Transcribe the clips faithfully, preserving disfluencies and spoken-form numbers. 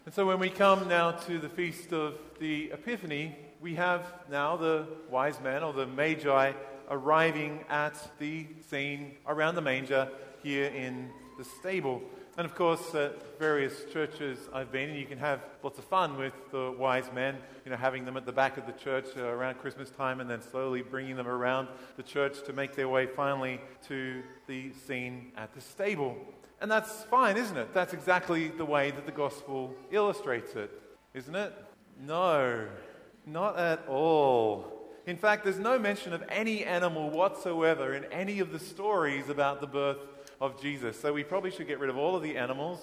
And so when we come now to the Feast of the Epiphany, we have now the wise men, or the Magi, arriving at the scene around the manger here in the stable. And of course, at various churches I've been in, you can have lots of fun with the wise men, you know, having them at the back of the church uh, around Christmas time, and then slowly bringing them around the church to make their way finally to the scene at the stable. And that's fine, isn't it? That's exactly the way that the gospel illustrates it, isn't it? No, not at all. In fact, there's no mention of any animal whatsoever in any of the stories about the birth of Jesus. So we probably should get rid of all of the animals.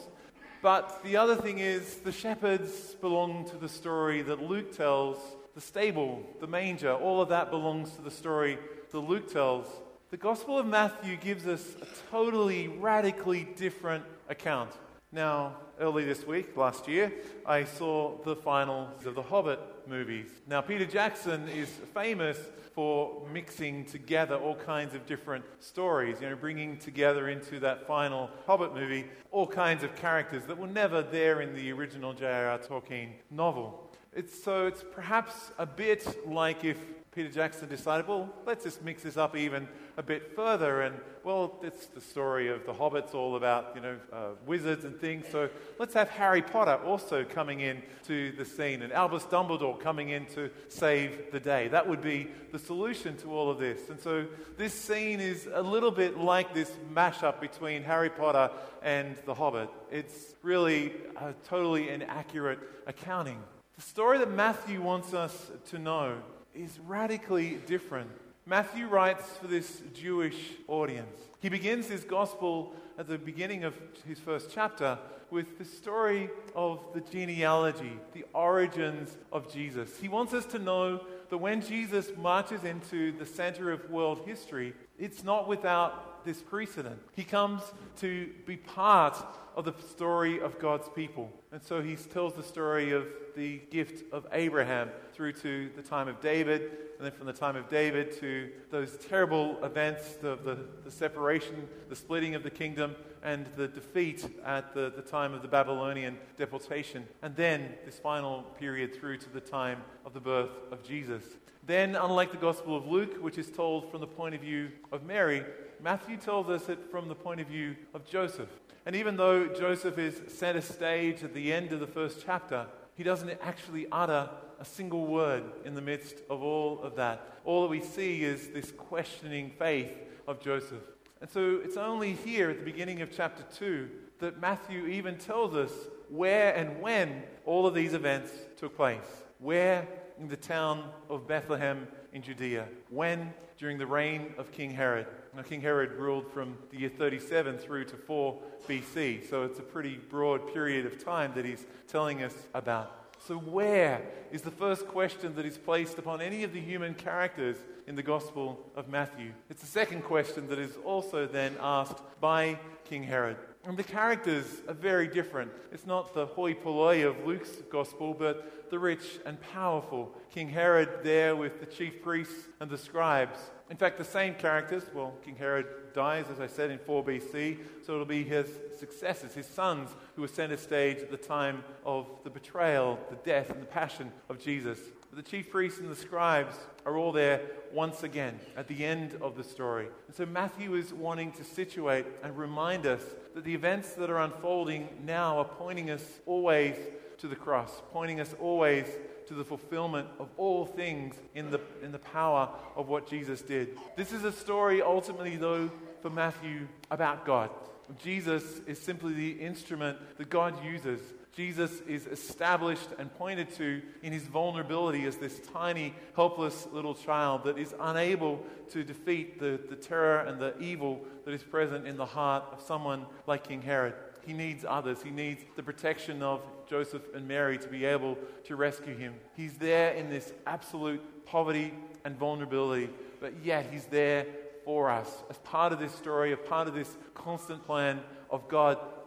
But the other thing is, the shepherds belong to the story that Luke tells. The stable, the manger, all of that belongs to the story that Luke tells. The Gospel of Matthew gives us a totally, radically different account. Now, early this week, last year, I saw the finals of the Hobbit movies. Now, Peter Jackson is famous for mixing together all kinds of different stories, you know, bringing together into that final Hobbit movie all kinds of characters that were never there in the original J R R Tolkien novel. It's, so it's perhaps a bit like if Peter Jackson decided, well, let's just mix this up even a bit further, and well, it's the story of the Hobbits, all about, you know, uh, wizards and things, so let's have Harry Potter also coming in to the scene, and Albus Dumbledore coming in to save the day. That would be the solution to all of this. And so this scene is a little bit like this mashup between Harry Potter and the Hobbit. It's really a totally inaccurate accounting. The story that Matthew wants us to know is radically different. Matthew writes for this Jewish audience. He begins his gospel at the beginning of his first chapter with the story of the genealogy, the origins of Jesus. He wants us to know that when Jesus marches into the center of world history, it's not without this precedent. He comes to be part of the story of God's people. And so he tells the story of the gift of Abraham through to the time of David, and then from the time of David to those terrible events of the, the separation, the splitting of the kingdom, and the defeat at the, the time of the Babylonian deportation. And then this final period through to the time of the birth of Jesus. Then, unlike the Gospel of Luke, which is told from the point of view of Mary, Matthew tells us it from the point of view of Joseph. And even though Joseph is center stage at the end of the first chapter, he doesn't actually utter a single word in the midst of all of that. All that we see is this questioning faith of Joseph. And so it's only here at the beginning of chapter two that Matthew even tells us where and when all of these events took place. Where? In the town of Bethlehem in Judea. When? During the reign of King Herod. Now, King Herod ruled from the year thirty-seven through to four B C, so it's a pretty broad period of time that he's telling us about. So where is the first question that is placed upon any of the human characters in the Gospel of Matthew? It's the second question that is also then asked by King Herod. And the characters are very different. It's not the hoi polloi of Luke's Gospel, but the rich and powerful King Herod there with the chief priests and the scribes. In fact, the same characters, well, King Herod dies, as I said, in four B C, so it'll be his successors, his sons, who were center stage at the time of the betrayal, the death, and the passion of Jesus. But the chief priests and the scribes are all there once again at the end of the story. And so Matthew is wanting to situate and remind us that the events that are unfolding now are pointing us always to the cross, pointing us always to the fulfillment of all things in the in the power of what Jesus did. This is a story ultimately, though, for Matthew about God. Jesus is simply the instrument that God uses. Jesus is established and pointed to in his vulnerability as this tiny, helpless little child that is unable to defeat the, the terror and the evil that is present in the heart of someone like King Herod. He needs others. He needs the protection of Joseph and Mary to be able to rescue him. He's there in this absolute poverty and vulnerability, but yet he's there for us as part of this story, a part of this constant plan of God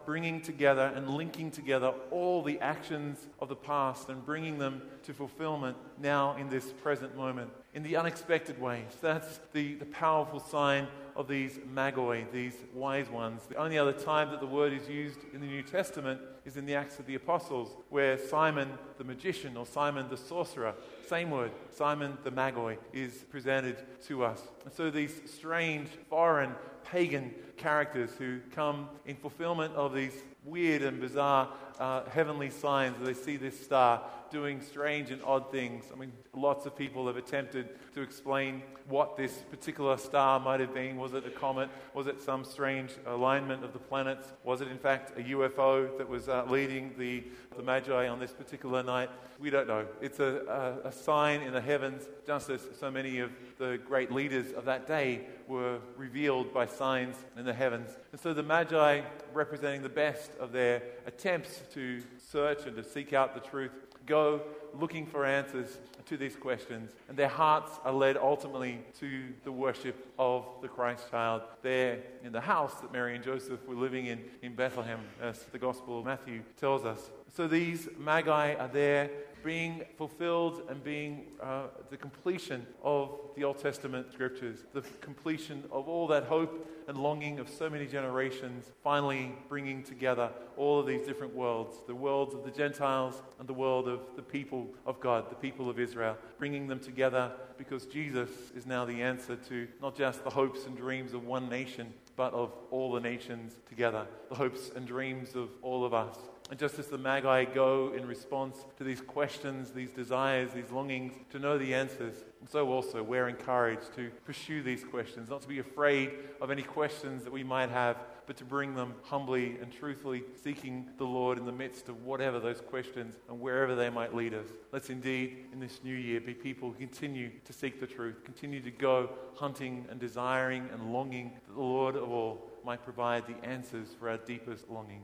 bringing together and linking together all the actions of the past and bringing them to fulfillment now in this present moment in the unexpected ways. That's the, the powerful sign of these magoi, these wise ones. The only other time that the word is used in the New Testament is in the Acts of the Apostles, where Simon the magician or Simon the sorcerer, same word, Simon the magoi, is presented to us. And so these strange, foreign, pagan characters who come in fulfillment of these weird and bizarre uh, heavenly signs. They see this star doing strange and odd things. I mean, lots of people have attempted to explain what this particular star might have been. Was it a comet? Was it some strange alignment of the planets? Was it in fact a U F O that was uh, leading the, the Magi on this particular night? We don't know. It's a, a, a sign in the heavens, just as so many of the great leaders of that day were revealed by signs in the heavens. And so the Magi, representing the best of their attempts to search and to seek out the truth, go looking for answers to these questions, and their hearts are led ultimately to the worship of the Christ child there in the house that Mary and Joseph were living in in Bethlehem, as the Gospel of Matthew tells us. So these magi are there being fulfilled and being uh, the completion of the Old Testament scriptures, the completion of all that hope and longing of so many generations, finally bringing together all of these different worlds, the worlds of the Gentiles and the world of the people of God, the people of Israel, bringing them together because Jesus is now the answer to not just the hopes and dreams of one nation, but of all the nations together, the hopes and dreams of all of us. And just as the Magi go in response to these questions, these desires, these longings to know the answers, and so also we're encouraged to pursue these questions, not to be afraid of any questions that we might have, but to bring them humbly and truthfully, seeking the Lord in the midst of whatever those questions and wherever they might lead us. Let's indeed, in this new year, be people who continue to seek the truth, continue to go hunting and desiring and longing that the Lord of all might provide the answers for our deepest longing.